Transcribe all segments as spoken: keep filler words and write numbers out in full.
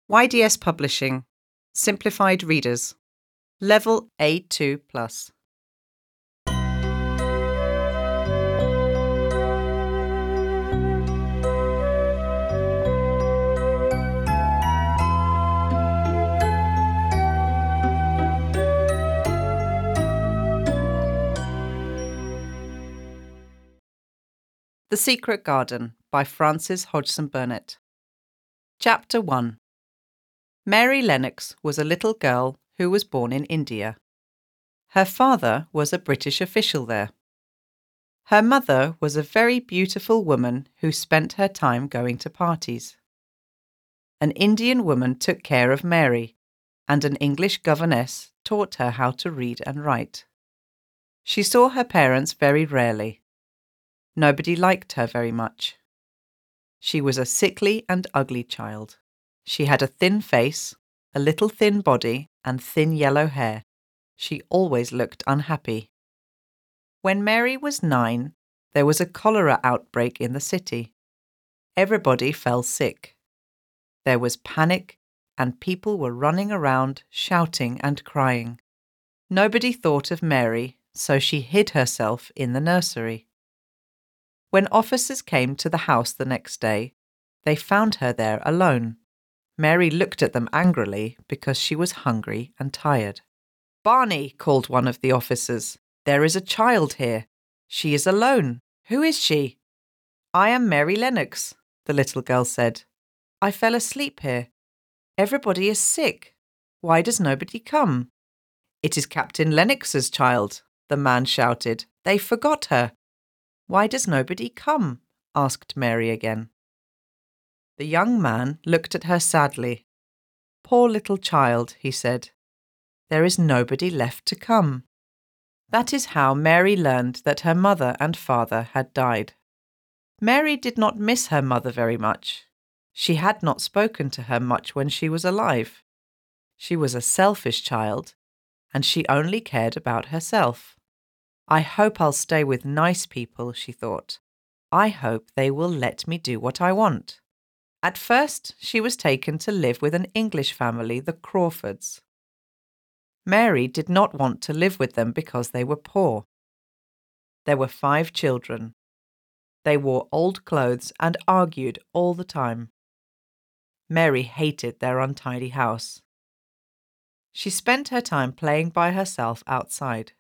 Y D S Publishing, Simplified Readers, Level A two plus. The Secret Garden by Frances Hodgson Burnett. Chapter one. Mary Lennox was a little girl who was born in India. Her father was a British official there. Her mother was a very beautiful woman who spent her time going to parties. An Indian woman took care of Mary, and an English governess taught her how to read and write. She saw her parents very rarely. Nobody liked her very much. She was a sickly and ugly child. She had a thin face, a little thin body, and thin yellow hair. She always looked unhappy. When Mary was nine, there was a cholera outbreak in the city. Everybody fell sick. There was panic, and people were running around, shouting and crying. Nobody thought of Mary, so she hid herself in the nursery. When officers came to the house the next day, they found her there alone. Mary looked at them angrily because she was hungry and tired. "Barney," called one of the officers, "there is a child here. She is alone. Who is she?" "I am Mary Lennox," the little girl said. "I fell asleep here. Everybody is sick. Why does nobody come?" "It is Captain Lennox's child," the man shouted. "They forgot her." "Why does nobody come?" asked Mary again. The young man looked at her sadly. "Poor little child," he said. "There is nobody left to come." That is how Mary learned that her mother and father had died. Mary did not miss her mother very much. She had not spoken to her much when she was alive. She was a selfish child, and she only cared about herself. "I hope I'll stay with nice people," she thought. "I hope they will let me do what I want." At first, she was taken to live with an English family, the Crawfords. Mary did not want to live with them because they were poor. There were five children. They wore old clothes and argued all the time. Mary hated their untidy house. She spent her time playing by herself outside.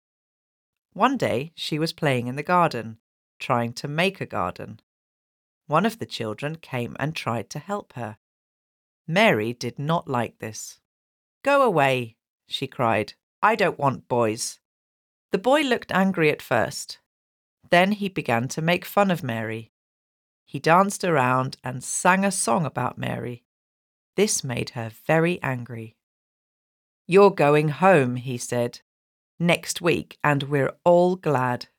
One day she was playing in the garden, trying to make a garden. One of the children came and tried to help her. Mary did not like this. "Go away," she cried. "I don't want boys." The boy looked angry at first. Then he began to make fun of Mary. He danced around and sang a song about Mary. This made her very angry. "You're going home," he said, "next week, and we're all glad."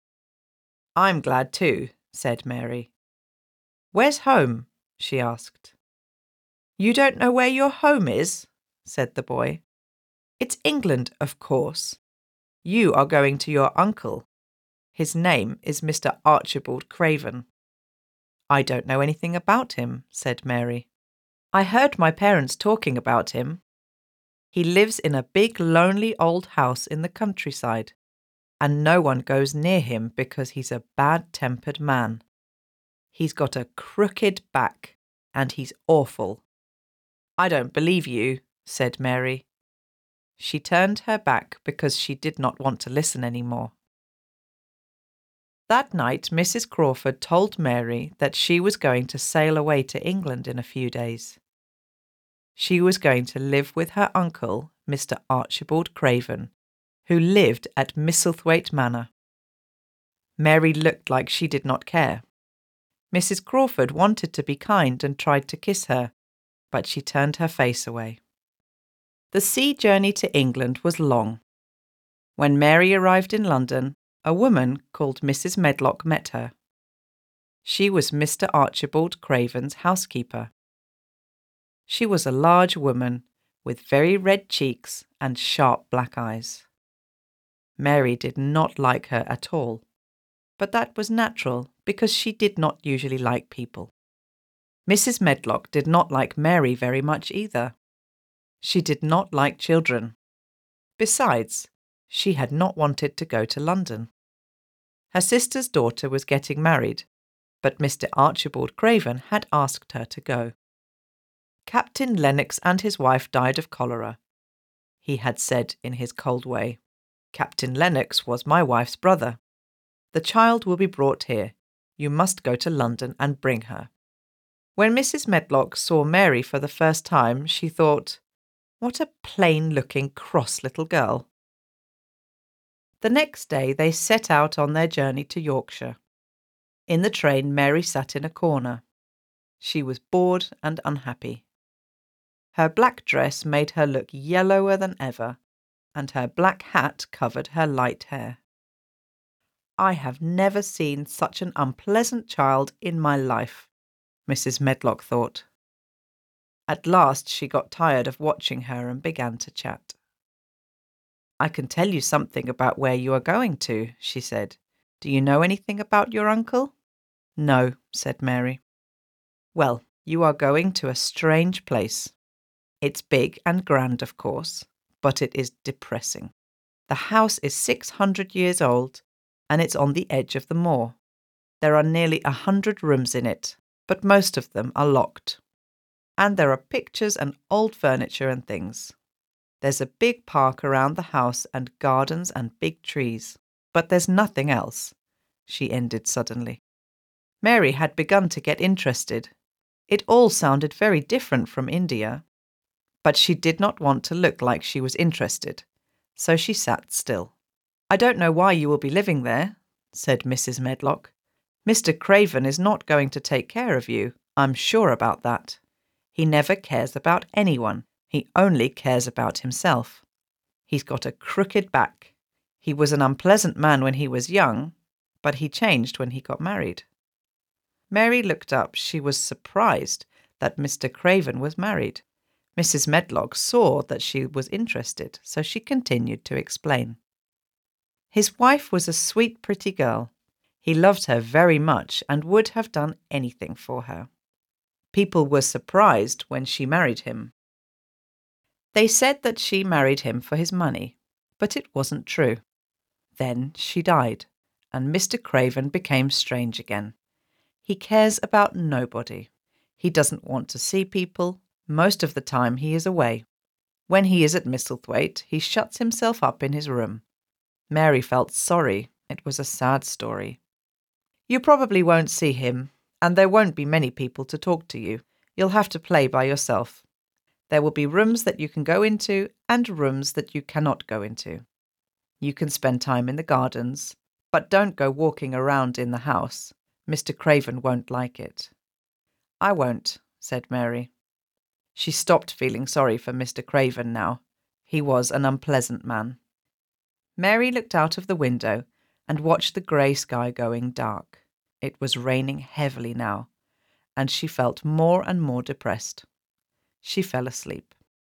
"I'm glad too," said Mary. "Where's home?" she asked. "You don't know where your home is?" said the boy. "It's England, of course. You are going to your uncle. His name is Mister Archibald Craven." "I don't know anything about him," said Mary. "I heard my parents talking about him. He lives in a big, lonely old house in the countryside, and no one goes near him because he's a bad-tempered man. He's got a crooked back, and he's awful." "I don't believe you," said Mary. She turned her back because she did not want to listen any more. That night, Missus Crawford told Mary that she was going to sail away to England in a few days. She was going to live with her uncle, Mister Archibald Craven, who lived at Misselthwaite Manor. Mary looked like she did not care. Missus Crawford wanted to be kind and tried to kiss her, but she turned her face away. The sea journey to England was long. When Mary arrived in London, a woman called Missus Medlock met her. She was Mister Archibald Craven's housekeeper. She was a large woman with very red cheeks and sharp black eyes. Mary did not like her at all, but that was natural because she did not usually like people. Missus Medlock did not like Mary very much either. She did not like children. Besides, she had not wanted to go to London. Her sister's daughter was getting married, but Mister Archibald Craven had asked her to go. Captain Lennox and his wife died of cholera. He had said in his cold way, "Captain Lennox was my wife's brother. The child will be brought here. You must go to London and bring her." When Missus Medlock saw Mary for the first time, she thought, "What a plain-looking, cross little girl." The next day they set out on their journey to Yorkshire. In the train, Mary sat in a corner. She was bored and unhappy. Her black dress made her look yellower than ever, and her black hat covered her light hair. "I have never seen such an unpleasant child in my life," Missus Medlock thought. At last she got tired of watching her and began to chat. "I can tell you something about where you are going to," she said. "Do you know anything about your uncle?" "No," said Mary. "Well, you are going to a strange place. It's big and grand, of course, but it is depressing. The house is six hundred years old, and it's on the edge of the moor. There are nearly a hundred rooms in it, but most of them are locked. And there are pictures and old furniture and things. There's a big park around the house and gardens and big trees, but there's nothing else," she ended suddenly. Mary had begun to get interested. It all sounded very different from India. But she did not want to look like she was interested, so she sat still. "I don't know why you will be living there," said Missus Medlock. "Mister Craven is not going to take care of you, I'm sure about that. He never cares about anyone. He only cares about himself. He's got a crooked back. He was an unpleasant man when he was young, but he changed when he got married." Mary looked up. She was surprised that Mister Craven was married. Missus Medlock saw that she was interested, so she continued to explain. His wife was a sweet, pretty girl. He loved her very much and would have done anything for her. People were surprised when she married him. They said that she married him for his money, but it wasn't true. Then she died, and Mister Craven became strange again. He cares about nobody. He doesn't want to see people. Most of the time he is away. When he is at Misselthwaite, he shuts himself up in his room. Mary felt sorry. It was a sad story. "You probably won't see him, and there won't be many people to talk to you. You'll have to play by yourself. There will be rooms that you can go into and rooms that you cannot go into. You can spend time in the gardens, but don't go walking around in the house. Mister Craven won't like it." "I won't," said Mary. She stopped feeling sorry for Mister Craven now. He was an unpleasant man. Mary looked out of the window and watched the grey sky going dark. It was raining heavily now, and she felt more and more depressed. She fell asleep.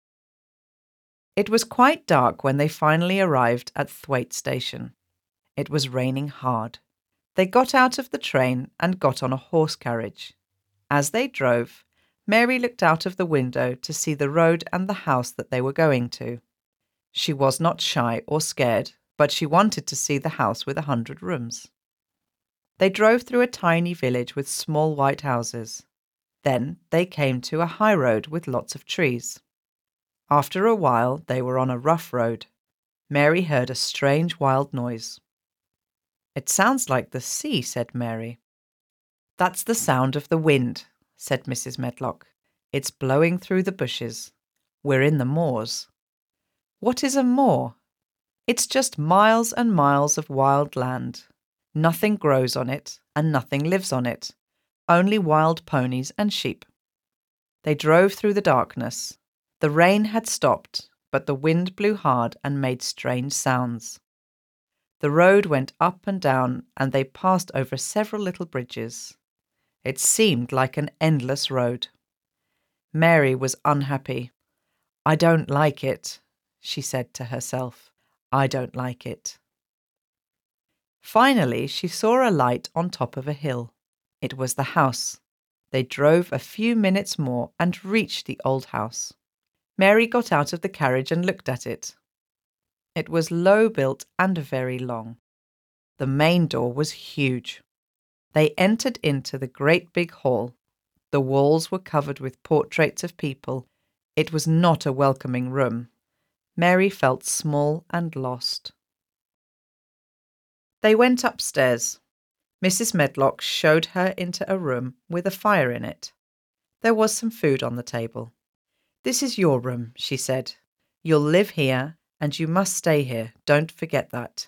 It was quite dark when they finally arrived at Thwaite Station. It was raining hard. They got out of the train and got on a horse carriage. As they drove, Mary looked out of the window to see the road and the house that they were going to. She was not shy or scared, but she wanted to see the house with a hundred rooms. They drove through a tiny village with small white houses. Then they came to a high road with lots of trees. After a while, they were on a rough road. Mary heard a strange wild noise. "It sounds like the sea," said Mary. "That's the sound of the wind," said Missus Medlock. "It's blowing through the bushes. We're in the moors." "What is a moor?" "It's just miles and miles of wild land. Nothing grows on it and nothing lives on it. Only wild ponies and sheep." They drove through the darkness. The rain had stopped, but the wind blew hard and made strange sounds. The road went up and down, and they passed over several little bridges. It seemed like an endless road. Mary was unhappy. "I don't like it," she said to herself. "I don't like it." Finally, she saw a light on top of a hill. It was the house. They drove a few minutes more and reached the old house. Mary got out of the carriage and looked at it. It was low-built and very long. The main door was huge. They entered into the great big hall. The walls were covered with portraits of people. It was not a welcoming room. Mary felt small and lost. They went upstairs. Missus Medlock showed her into a room with a fire in it. There was some food on the table. "This is your room," she said. "You'll live here, and you must stay here. Don't forget that."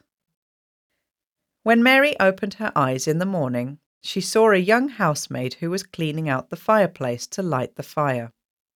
When Mary opened her eyes in the morning, she saw a young housemaid who was cleaning out the fireplace to light the fire.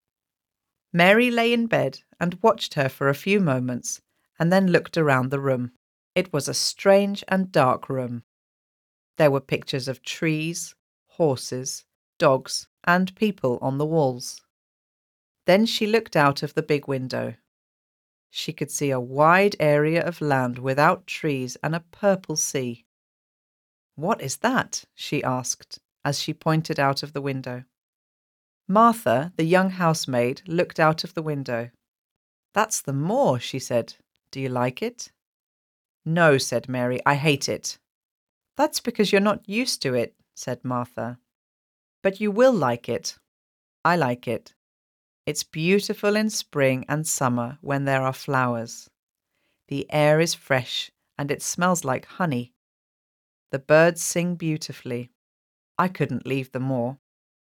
Mary lay in bed and watched her for a few moments, and then looked around the room. It was a strange and dark room. There were pictures of trees, horses, dogs, and people on the walls. Then she looked out of the big window. She could see a wide area of land without trees and a purple sea. "What is that?" she asked, as she pointed out of the window. Martha, the young housemaid, looked out of the window. "That's the moor," she said. "Do you like it?" "No," said Mary, "I hate it." "That's because you're not used to it," said Martha. "But you will like it. I like it. It's beautiful in spring and summer when there are flowers. The air is fresh and it smells like honey. The birds sing beautifully. I couldn't leave the moor."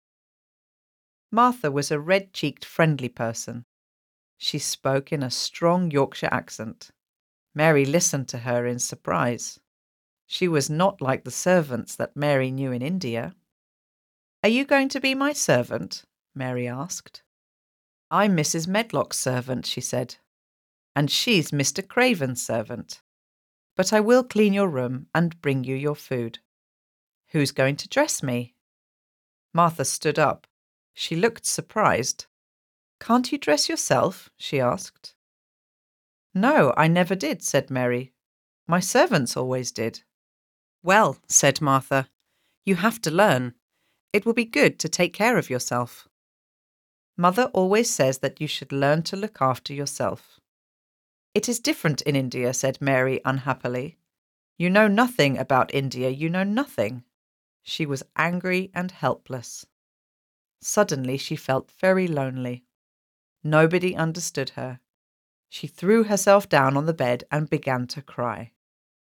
Martha was a red-cheeked, friendly person. She spoke in a strong Yorkshire accent. Mary listened to her in surprise. She was not like the servants that Mary knew in India. "Are you going to be my servant?" Mary asked. "I'm Missus Medlock's servant," she said, "and she's Mister Craven's servant. But I will clean your room and bring you your food. Who's going to dress me?" Martha stood up. She looked surprised. "Can't you dress yourself?" she asked. "No, I never did," said Mary. "My servants always did." "Well," said Martha, "you have to learn. It will be good to take care of yourself. Mother always says that you should learn to look after yourself." "It is different in India," said Mary unhappily. "You know nothing about India. You know nothing." She was angry and helpless. Suddenly she felt very lonely. Nobody understood her. She threw herself down on the bed and began to cry.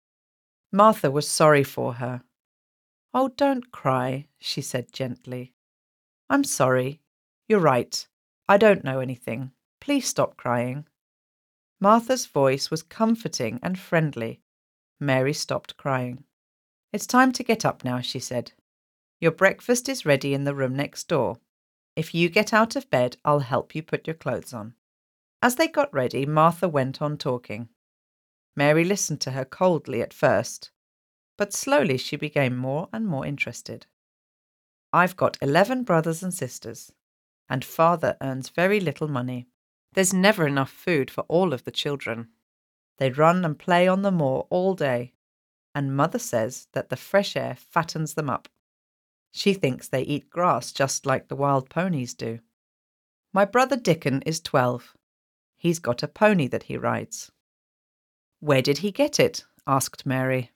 Martha was sorry for her. "Oh, don't cry," she said gently. "I'm sorry. You're right. I don't know anything. Please stop crying." Martha's voice was comforting and friendly. Mary stopped crying. "It's time to get up now," she said. "Your breakfast is ready in the room next door. If you get out of bed, I'll help you put your clothes on." As they got ready, Martha went on talking. Mary listened to her coldly at first, but slowly she became more and more interested. "I've got eleven brothers and sisters, and father earns very little money. There's never enough food for all of the children. They run and play on the moor all day, and mother says that the fresh air fattens them up. She thinks they eat grass just like the wild ponies do. My brother Dickon is twelve. He's got a pony that he rides." "Where did he get it?" asked Mary.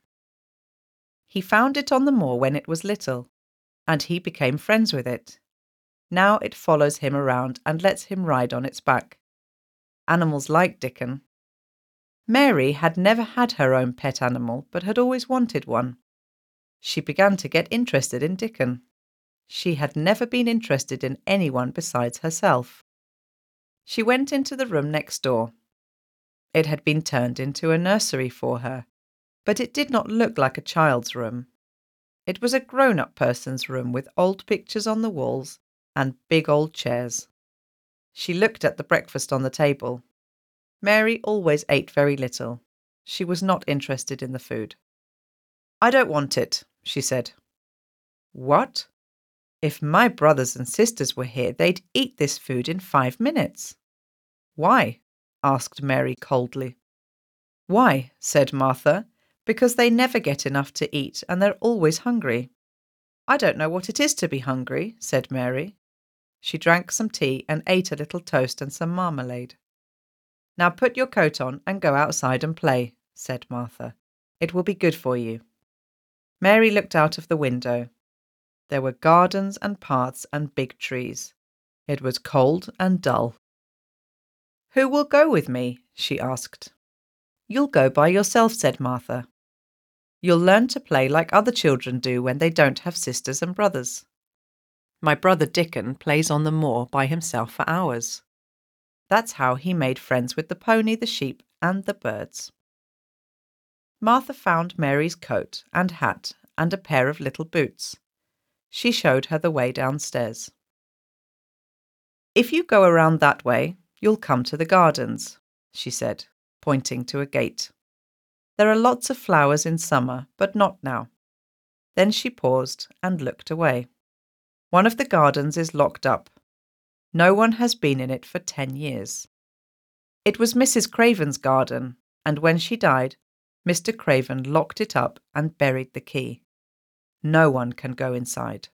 "He found it on the moor when it was little, and he became friends with it. Now it follows him around and lets him ride on its back. Animals like Dickon." Mary had never had her own pet animal, but had always wanted one. She began to get interested in Dickon. She had never been interested in anyone besides herself. She went into the room next door. It had been turned into a nursery for her, but it did not look like a child's room. It was a grown-up person's room with old pictures on the walls and big old chairs. She looked at the breakfast on the table. Mary always ate very little. She was not interested in the food. "I don't want it," she said. "What? If my brothers and sisters were here, they'd eat this food in five minutes." "Why?" asked Mary coldly. "Why?" said Martha. "Because they never get enough to eat and they're always hungry. I don't know what it is to be hungry, said Mary. She drank some tea and ate a little toast and some marmalade. Now put your coat on and go outside and play, said Martha. It will be good for you. Mary looked out of the window. There were gardens and paths and big trees. It was cold and dull. Who will go with me? She asked. You'll go by yourself, said Martha. You'll learn to play like other children do when they don't have sisters and brothers. My brother Dickon plays on the moor by himself for hours. That's how he made friends with the pony, the sheep, and the birds. Martha found Mary's coat and hat and a pair of little boots. She showed her the way downstairs. If you go around that way, you'll come to the gardens, she said, pointing to a gate. There are lots of flowers in summer, but not now. Then she paused and looked away. One of the gardens is locked up. No one has been in it for ten years. It was Missus Craven's garden, and when she died, Mister Craven locked it up and buried the key. No one can go inside.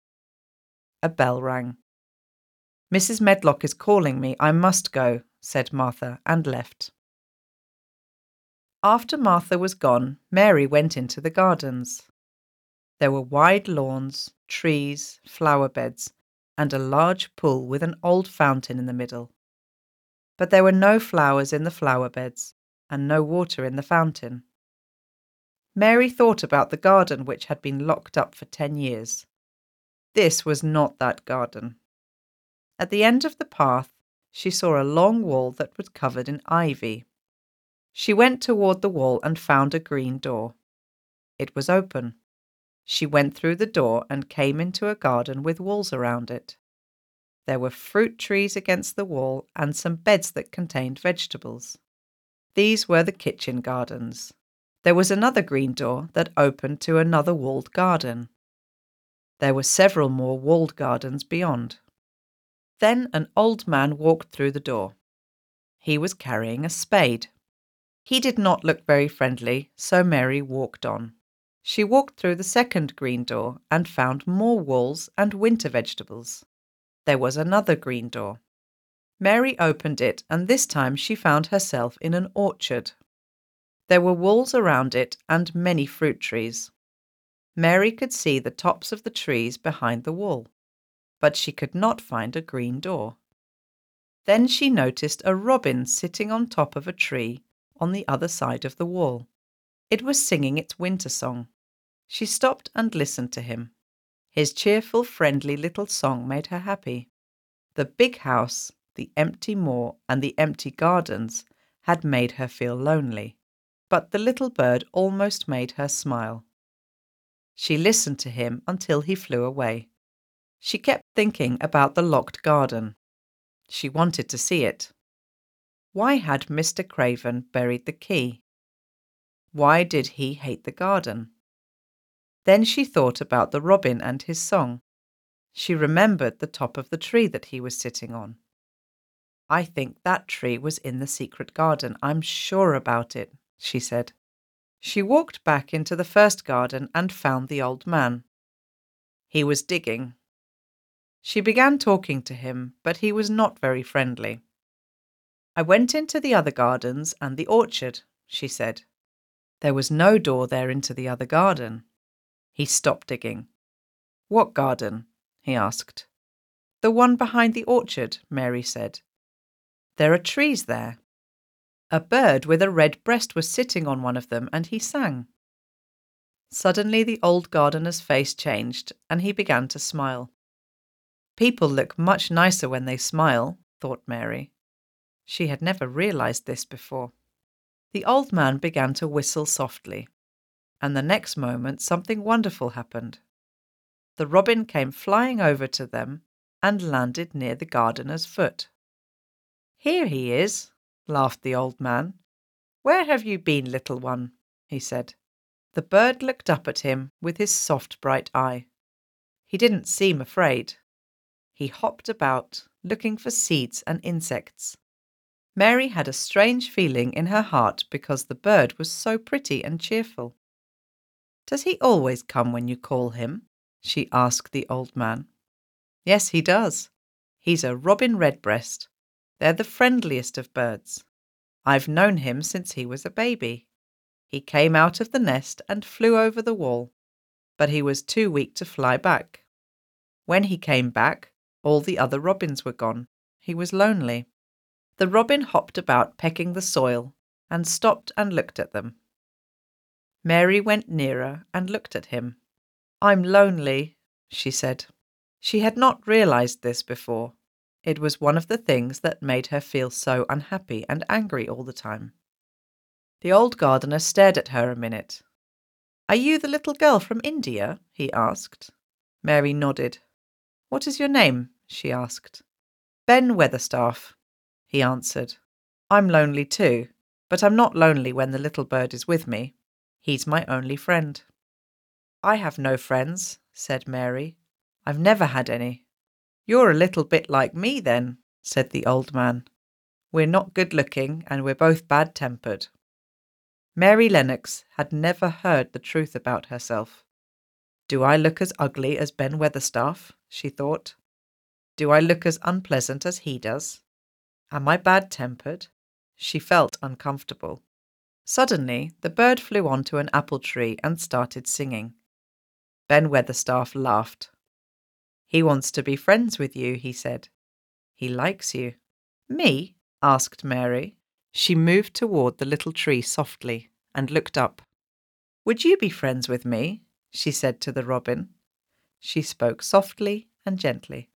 A bell rang. Missus Medlock is calling me. I must go, said Martha, and left. After Martha was gone, Mary went into the gardens. There were wide lawns, trees, flower beds, and a large pool with an old fountain in the middle. But there were no flowers in the flower beds, and no water in the fountain. Mary thought about the garden which had been locked up for ten years. This was not that garden. At the end of the path, she saw a long wall that was covered in ivy. She went toward the wall and found a green door. It was open. She went through the door and came into a garden with walls around it. There were fruit trees against the wall and some beds that contained vegetables. These were the kitchen gardens. There was another green door that opened to another walled garden. There were several more walled gardens beyond. Then an old man walked through the door. He was carrying a spade. He did not look very friendly, so Mary walked on. She walked through the second green door and found more walls and winter vegetables. There was another green door. Mary opened it, and this time she found herself in an orchard. There were walls around it and many fruit trees. Mary could see the tops of the trees behind the wall, but she could not find a green door. Then she noticed a robin sitting on top of a tree on the other side of the wall. It was singing its winter song. She stopped and listened to him. His cheerful, friendly little song made her happy. The big house, the empty moor, and the empty gardens had made her feel lonely, but the little bird almost made her smile. She listened to him until he flew away. She kept thinking about the locked garden. She wanted to see it. Why had Mister Craven buried the key? Why did he hate the garden? Then she thought about the robin and his song. She remembered the top of the tree that he was sitting on. I think that tree was in the secret garden. I'm sure about it, she said. She walked back into the first garden and found the old man. He was digging. She began talking to him, but he was not very friendly. I went into the other gardens and the orchard, she said. There was no door there into the other garden. He stopped digging. What garden? He asked. The one behind the orchard, Mary said. There are trees there. A bird with a red breast was sitting on one of them, and he sang. Suddenly the old gardener's face changed, and he began to smile. People look much nicer when they smile, thought Mary. She had never realized this before. The old man began to whistle softly, and the next moment something wonderful happened. The robin came flying over to them and landed near the gardener's foot. Here he is, laughed the old man. Where have you been, little one? He said. The bird looked up at him with his soft bright eye. He didn't seem afraid. He hopped about, looking for seeds and insects. Mary had a strange feeling in her heart because the bird was so pretty and cheerful. Does he always come when you call him? she asked the old man. Yes, he does. He's a robin redbreast. They're the friendliest of birds. I've known him since he was a baby. He came out of the nest and flew over the wall, but he was too weak to fly back. When he came back, all the other robins were gone. He was lonely. The robin hopped about pecking the soil and stopped and looked at them. Mary went nearer and looked at him. I'm lonely, she said. She had not realized this before. It was one of the things that made her feel so unhappy and angry all the time. The old gardener stared at her a minute. Are you the little girl from India? He asked. Mary nodded. What is your name? She asked. Ben Weatherstaff, he answered. I'm lonely too, but I'm not lonely when the little bird is with me. He's my only friend. I have no friends, said Mary. I've never had any. You're a little bit like me then, said the old man. We're not good-looking and we're both bad-tempered. Mary Lennox had never heard the truth about herself. Do I look as ugly as Ben Weatherstaff? She thought. Do I look as unpleasant as he does? Am I bad-tempered? She felt uncomfortable. Suddenly, the bird flew onto an apple tree and started singing. Ben Weatherstaff laughed. He wants to be friends with you, he said. He likes you. Me? Asked Mary. She moved toward the little tree softly and looked up. Would you be friends with me? She said to the robin. She spoke softly and gently.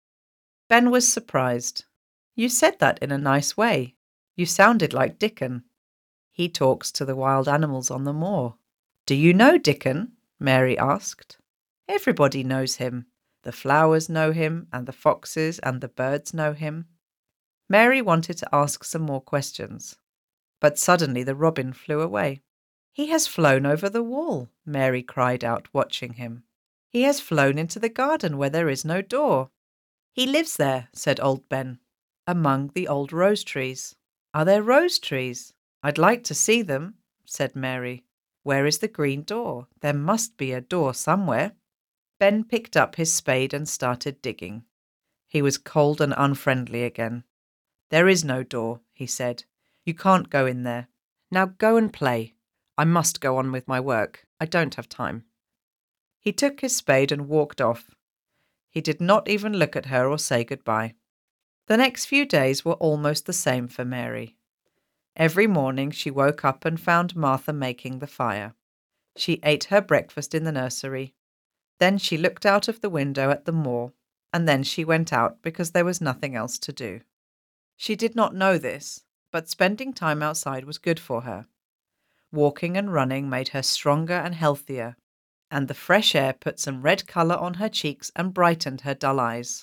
Ben was surprised. You said that in a nice way. You sounded like Dickon. He talks to the wild animals on the moor. Do you know Dickon? Mary asked. Everybody knows him. The flowers know him, and the foxes and the birds know him. Mary wanted to ask some more questions, but suddenly the robin flew away. He has flown over the wall, Mary cried out, watching him. He has flown into the garden where there is no door. He lives there, said old Ben, among the old rose trees. Are there rose trees? I'd like to see them, said Mary. Where is the green door? There must be a door somewhere. Ben picked up his spade and started digging. He was cold and unfriendly again. There is no door, he said. You can't go in there. Now go and play. I must go on with my work. I don't have time. He took his spade and walked off. He did not even look at her or say goodbye. The next few days were almost the same for Mary. Every morning she woke up and found Martha making the fire. She ate her breakfast in the nursery. Then she looked out of the window at the moor, and then she went out because there was nothing else to do. She did not know this, but spending time outside was good for her. Walking and running made her stronger and healthier, and the fresh air put some red colour on her cheeks and brightened her dull eyes.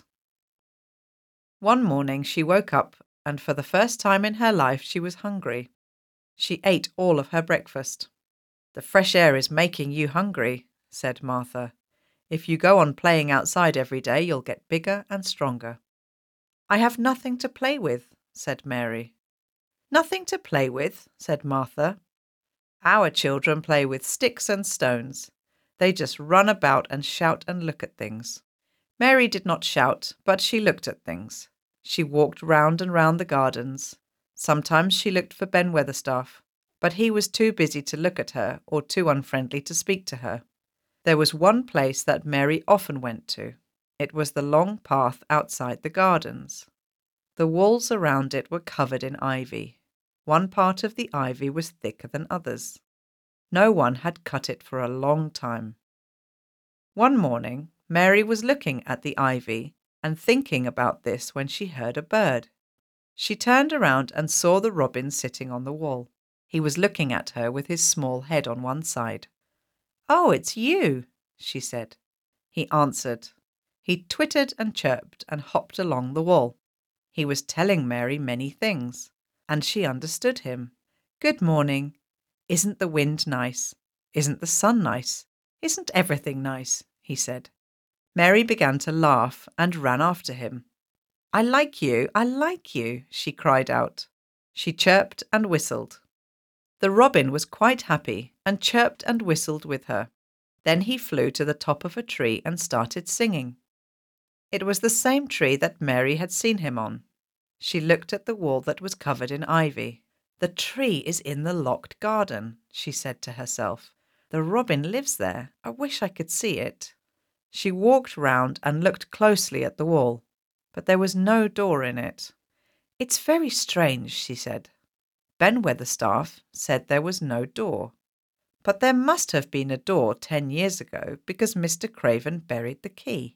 One morning she woke up, and for the first time in her life she was hungry. She ate all of her breakfast. The fresh air is making you hungry, said Martha. If you go on playing outside every day, you'll get bigger and stronger. I have nothing to play with, said Mary. Nothing to play with, said Martha. Our children play with sticks and stones. They just run about and shout and look at things. Mary did not shout, but she looked at things. She walked round and round the gardens. Sometimes she looked for Ben Weatherstaff, but he was too busy to look at her or too unfriendly to speak to her. There was one place that Mary often went to. It was the long path outside the gardens. The walls around it were covered in ivy. One part of the ivy was thicker than others. No one had cut it for a long time. One morning, Mary was looking at the ivy and thinking about this when she heard a bird. She turned around and saw the robin sitting on the wall. He was looking at her with his small head on one side. "Oh, it's you," she said. He answered. He twittered and chirped and hopped along the wall. He was telling Mary many things, and she understood him. "Good morning. Isn't the wind nice? Isn't the sun nice? Isn't everything nice?" he said. Mary began to laugh and ran after him. "I like you, I like you," she cried out. She chirped and whistled. The robin was quite happy and chirped and whistled with her. Then he flew to the top of a tree and started singing. It was the same tree that Mary had seen him on. She looked at the wall that was covered in ivy. "The tree is in the locked garden," she said to herself. "The robin lives there. I wish I could see it." She walked round and looked closely at the wall, but there was no door in it. "It's very strange," she said. Ben Weatherstaff said there was no door. But there must have been a door ten years ago because Mister Craven buried the key.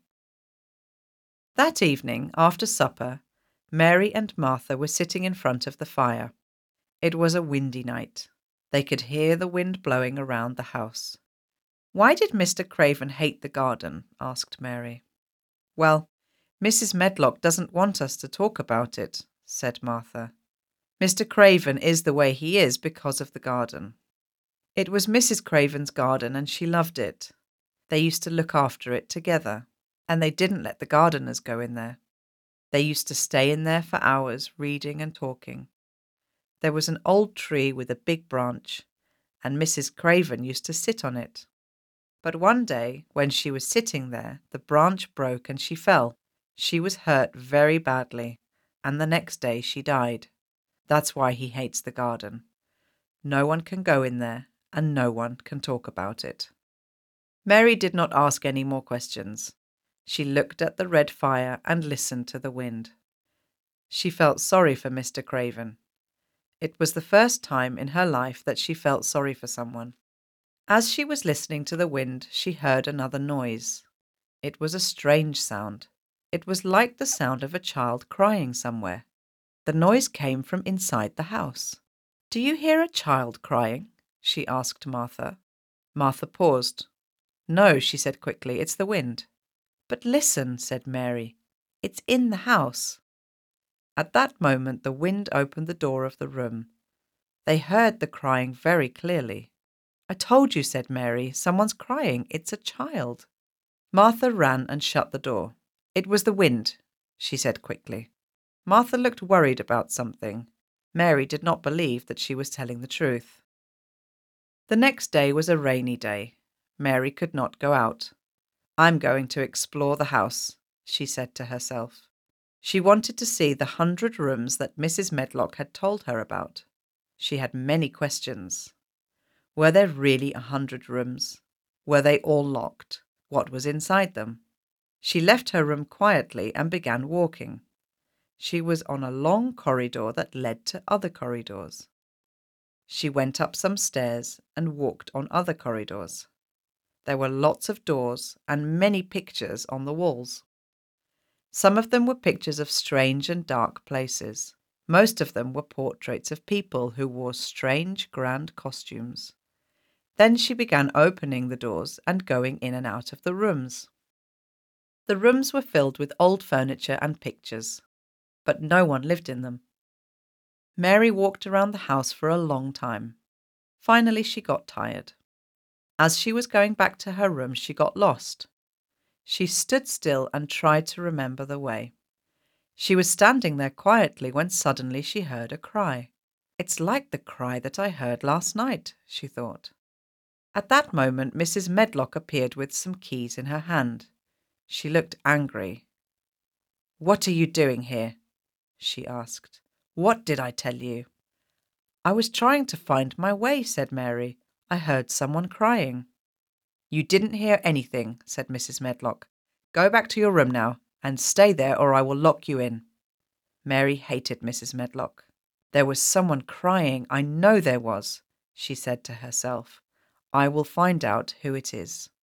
That evening, after supper, Mary and Martha were sitting in front of the fire. It was a windy night. They could hear the wind blowing around the house. "Why did Mister Craven hate the garden?" asked Mary. "Well, Missus Medlock doesn't want us to talk about it," said Martha. "Mister Craven is the way he is because of the garden. It was Missus Craven's garden and she loved it. They used to look after it together, and they didn't let the gardeners go in there. They used to stay in there for hours reading and talking. There was an old tree with a big branch, and Missus Craven used to sit on it. But one day, when she was sitting there, the branch broke and she fell. She was hurt very badly, and the next day she died. That's why he hates the garden. No one can go in there, and no one can talk about it." Mary did not ask any more questions. She looked at the red fire and listened to the wind. She felt sorry for Mister Craven. It was the first time in her life that she felt sorry for someone. As she was listening to the wind, she heard another noise. It was a strange sound. It was like the sound of a child crying somewhere. The noise came from inside the house. "Do you hear a child crying?" she asked Martha. Martha paused. "No," she said quickly, "it's the wind." "But listen," said Mary. "It's in the house." At that moment the wind opened the door of the room. They heard the crying very clearly. "I told you," said Mary, "someone's crying. It's a child." Martha ran and shut the door. "It was the wind," she said quickly. Martha looked worried about something. Mary did not believe that she was telling the truth. The next day was a rainy day. Mary could not go out. "I'm going to explore the house," she said to herself. She wanted to see the hundred rooms that Missus Medlock had told her about. She had many questions. Were there really a hundred rooms? Were they all locked? What was inside them? She left her room quietly and began walking. She was on a long corridor that led to other corridors. She went up some stairs and walked on other corridors. There were lots of doors and many pictures on the walls. Some of them were pictures of strange and dark places. Most of them were portraits of people who wore strange, grand costumes. Then she began opening the doors and going in and out of the rooms. The rooms were filled with old furniture and pictures, but no one lived in them. Mary walked around the house for a long time. Finally, she got tired. As she was going back to her room, she got lost. She stood still and tried to remember the way. She was standing there quietly when suddenly she heard a cry. "It's like the cry that I heard last night," she thought. At that moment, Missus Medlock appeared with some keys in her hand. She looked angry. "What are you doing here?" she asked. "What did I tell you?" "I was trying to find my way," said Mary. "I heard someone crying." "You didn't hear anything," said Missus Medlock. "Go back to your room now, and stay there or I will lock you in." Mary hated Missus Medlock. "There was someone crying, I know there was," she said to herself. "I will find out who it is."